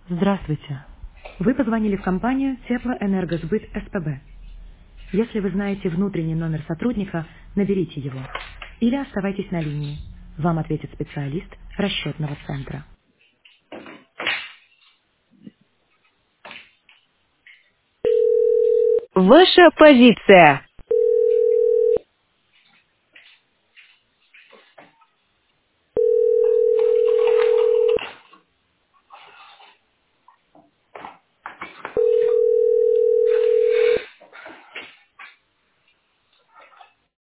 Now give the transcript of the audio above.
Здравствуйте. Вы позвонили в компанию Теплоэнергосбыт СПБ. Если вы знаете внутренний номер сотрудника, наберите его. Или оставайтесь на линии. Вам ответит специалист расчетного центра. Ваша позиция.